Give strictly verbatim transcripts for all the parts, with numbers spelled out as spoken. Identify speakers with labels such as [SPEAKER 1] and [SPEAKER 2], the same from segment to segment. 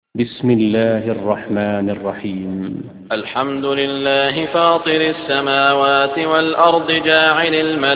[SPEAKER 1] بسم الله الرحمن الرحيم.
[SPEAKER 2] الحمد لله فاطر السماوات والأرض جاعل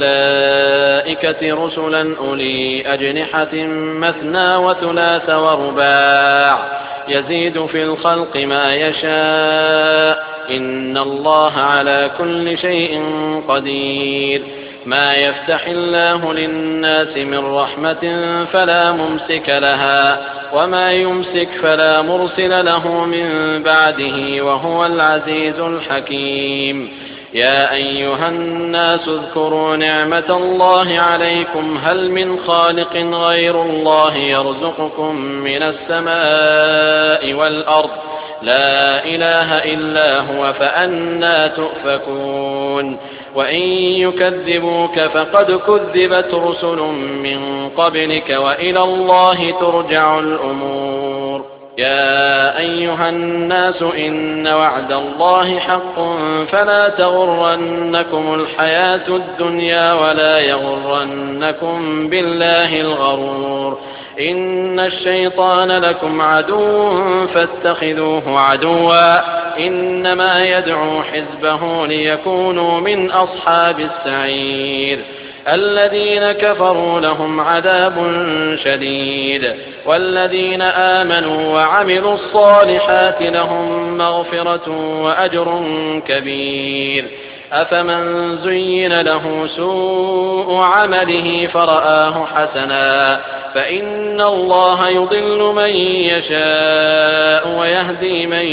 [SPEAKER 2] الملائكة رسلا أولي أجنحة مثنى وثلاث ورباع يزيد في الخلق ما يشاء إن الله على كل شيء قدير. ما يفتح الله للناس من رحمة فلا ممسك لها وما يمسك فلا مرسل له من بعده وهو العزيز الحكيم. يا أيها الناس اذكروا نعمة الله عليكم هل من خالق غير الله يرزقكم من السماء والأرض لا إله إلا هو فأنى تؤفكون. وإن يكذبوك فقد كذبت رسل من قبلك وإلى الله ترجع الأمور. يا أيها الناس إن وعد الله حق فلا تغرنكم الحياة الدنيا ولا يغرنكم بالله الغرور. إن الشيطان لكم عدو فاتخذوه عدوا إنما يدعو حزبه ليكونوا من أصحاب السعير. الذين كفروا لهم عذاب شديد والذين آمنوا وعملوا الصالحات لهم مغفرة وأجر كبير. أفمن زين له سوء عمله فرآه حسنا فإن الله يضل من يشاء ويهدي من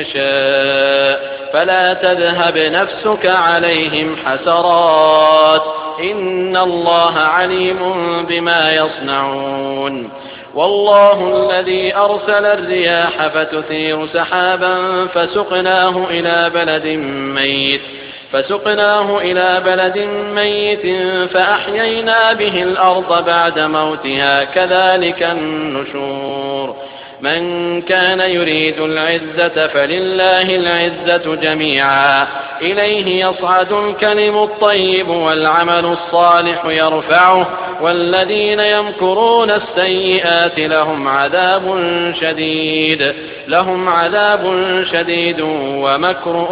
[SPEAKER 2] يشاء فلا تذهب نفسك عليهم حسرات إن الله عليم بما يصنعون. والله الذي أرسل الرياح فتثير سحابا فسقناه إلى بلد ميت فسقناه إلى بلد ميت فأحيينا به الأرض بعد موتها كذلك النشور. من كان يريد العزة فلله العزة جميعا إليه يصعد الكلم الطيب والعمل الصالح يرفعه والذين يمكرون السيئات لهم عذاب شديد لهم عذاب شديد ومكر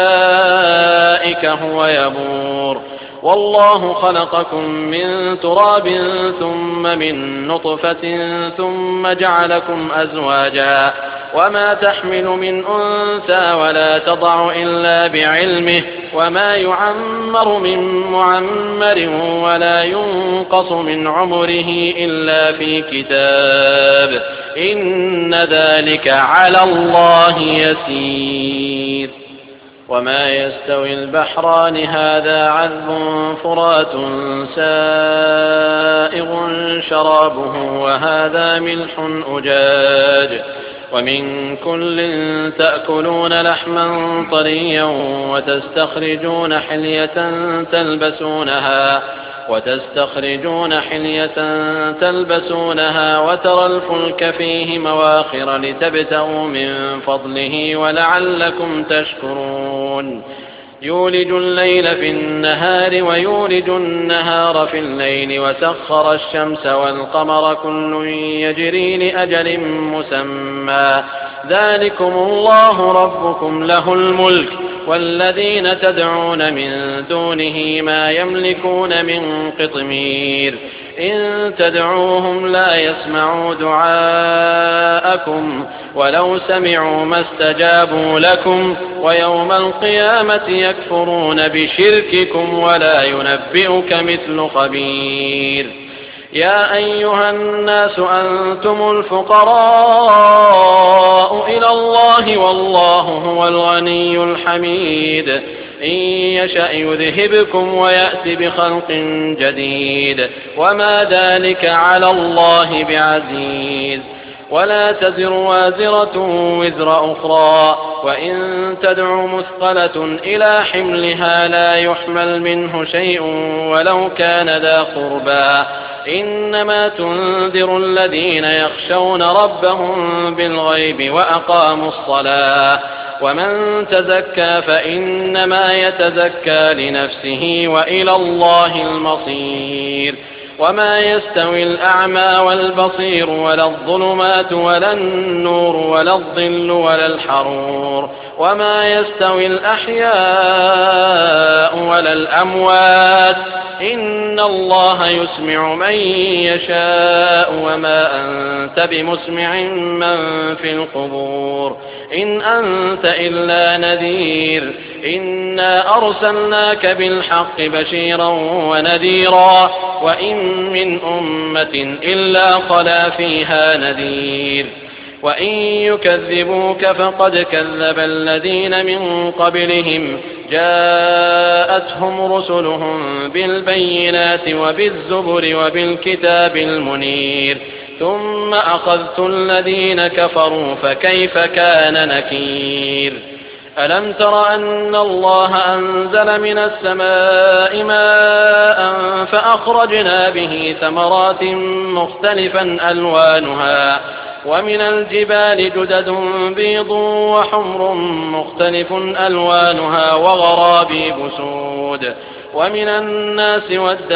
[SPEAKER 2] أولئك هو يبور. والله خلقكم من تراب ثم من نطفة ثم جعلكم أزواجا وما تحمل من أنثى ولا تضع إلا بعلمه وما يعمر من معمر ولا ينقص من عمره إلا في كتاب إن ذلك على الله يسير. وما يستوي البحران هذا عذب فرات سائغ شرابه وهذا ملح أجاج ومن كل تأكلون لحما طريا وتستخرجون حلية تلبسونها وتستخرجون حلية تلبسونها وترى الفلك فيه مواخر لتبتغوا من فضله ولعلكم تشكرون. يولج الليل في النهار ويولج النهار في الليل وسخر الشمس والقمر كل يجري لأجل مسمى ذلكم الله ربكم له الملك والذين تدعون من دونه ما يملكون من قطمير. إن تدعوهم لا يسمعوا دعاءكم ولو سمعوا ما استجابوا لكم ويوم القيامة يكفرون بشرككم ولا ينبئك مثل خبير. يا أيها الناس أنتم الفقراء إلى الله والله هو الغني الحميد. إن يشأ يذهبكم ويأتي بخلق جديد وما ذلك على الله بعزيز. ولا تزر وازرة وزر أخرى وإن تدع مثقلة إلى حملها لا يحمل منه شيء ولو كان ذا قربى إنما تنذر الذين يخشون ربهم بالغيب وأقاموا الصلاة ومن تزكى فإنما يتزكى لنفسه وإلى الله المصير. وما يستوي الأعمى والبصير ولا الظلمات ولا النور ولا الظل ولا الحرور وما يستوي الأحياء ولا الأموات إن الله يسمع من يشاء وما أنت بمسمع من في القبور إن أنت إلا نذير إنا أرسلناك بالحق بشيرا ونذيرا وإن من أمة إلا خلا فيها نذير وإن يكذبوك فقد كذب الذين من قبلهم جاءتهم رسلهم بالبينات وبالزبر وبالكتاب المنير ثم أخذت الذين كفروا فكيف كان نكير ألم تر أن الله أنزل من السماء ماء فأخرجنا به ثمرات مختلفا ألوانها ومن الجبال جدد بيض وحمر مختلف ألوانها وغرابيب سود ومن الناس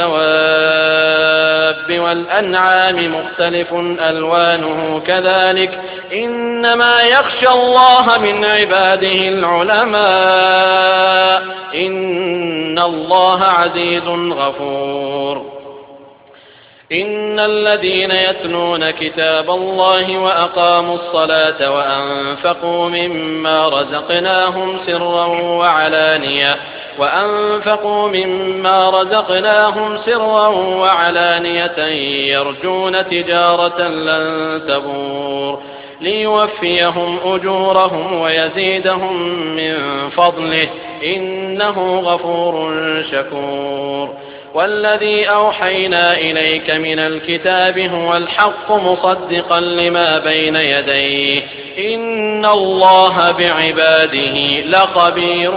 [SPEAKER 2] والدواب والأنعام مختلف ألوانه كذلك إنما يخشى الله من عباده العلماء إن الله عزيز غفور إن الذين يتلون كتاب الله وأقاموا الصلاة وأنفقوا مما رزقناهم سرا وعلانية وأنفقوا مما رزقناهم سرا وعلانية يرجون تجارة لن تبور ليوفيهم أجورهم ويزيدهم من فضله إنه غفور شكور والذي أوحينا إليك من الكتاب هو الحق مصدقا لما بين يديه إن الله بعباده لخبير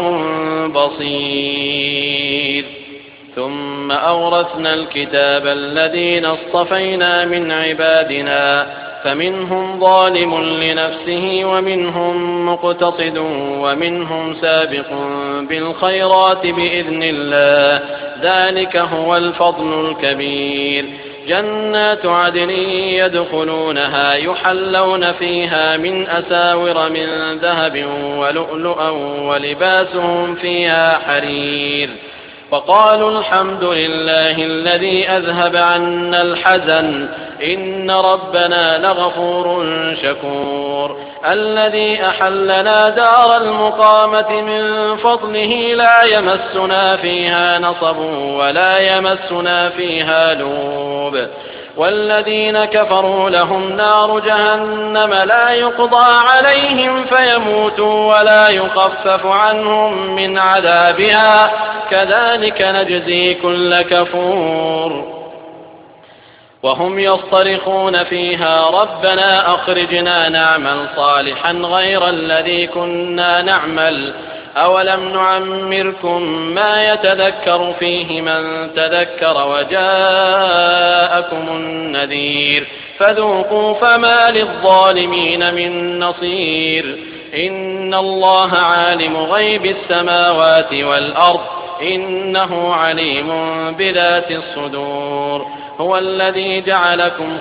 [SPEAKER 2] بصير ثم أورثنا الكتاب الذين اصطفينا من عبادنا فمنهم ظالم لنفسه ومنهم مقتصد ومنهم سابق بالخيرات بإذن الله ذلك هو الفضل الكبير جنات عدن يدخلونها يحلون فيها من أساور من ذهب ولؤلؤا ولباسهم فيها حرير وقالوا الحمد لله الذي أذهب عنا الحزن إن ربنا لغفور شكور الذي أحلنا دار المقامة من فضله لا يمسنا فيها نصب ولا يمسنا فيها لوب والذين كفروا لهم نار جهنم لا يقضى عليهم فيموتوا ولا يخفف عنهم من عذابها كذلك نجزي كل كفور وهم يصطرخون فيها ربنا أخرجنا نعمل صالحا غير الذي كنا نعمل أولم نعمركم ما يتذكر فيه من تذكر وجاءكم النذير فذوقوا فما للظالمين من نصير إن الله عالم غيب السماوات والأرض إنه عليم بذات الصدور هو الذي جعلكم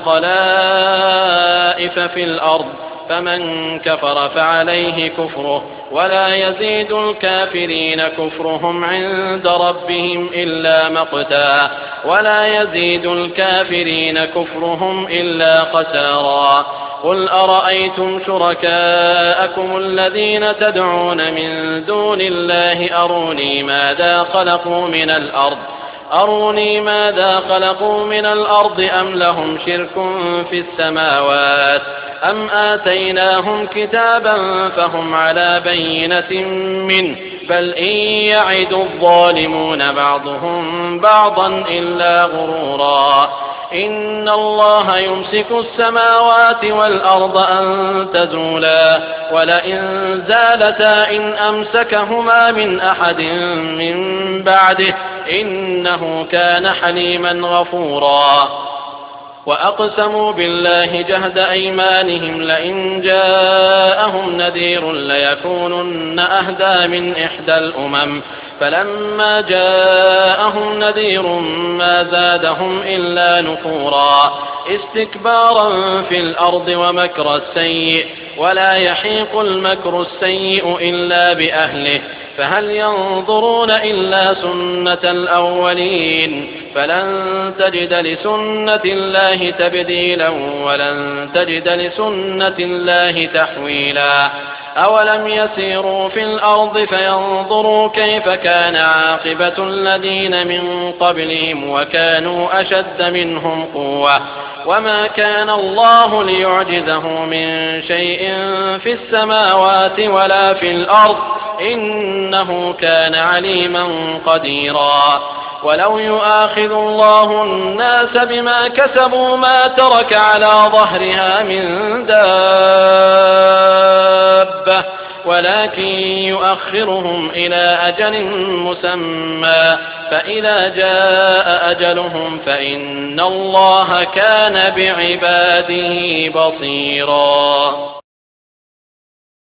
[SPEAKER 2] خلائف في الأرض فمن كفر فعليه كفره ولا يزيد الكافرين كفرهم عند ربهم إلا مقتا ولا يزيد الكافرين كفرهم إلا خسارا قل أرأيتم شركاءكم الذين تدعون من دون الله أروني ماذا خلقوا من الأرض أروني ماذا خلقوا من الأرض أم لهم شرك في السماوات أم آتيناهم كتابا فهم على بينة منه بل إن يعد الظالمون بعضهم بعضا إلا غرورا إن الله يمسك السماوات والأرض أن تزولا ولئن زالتا إن أمسكهما من أحد من بعده إنه كان حليما غفورا وأقسموا بالله جهد أيمانهم لئن جاءهم نذير ليكونن أهدى من إحدى الأمم فلما جاءهم نذير ما زادهم إلا نفورا استكبارا في الأرض ومكر السيء ولا يحيق المكر السيء إلا بأهله فهل ينظرون إلا سنة الأولين فلن تجد لسنة الله تبديلا ولن تجد لسنة الله تحويلا أولم يسيروا في الأرض فينظروا كيف كان عاقبة الذين من قبلهم وكانوا أشد منهم قوة وما كان الله ليعجزه من شيء في السماوات ولا في الأرض إنه كان عليما قديرا ولو يؤاخذ الله الناس بما كسبوا ما ترك على ظهرها من دابة ولكن يؤخرهم إلى أجل مسمى فإذا جاء أجلهم فإن الله كان بعباده بصيرا.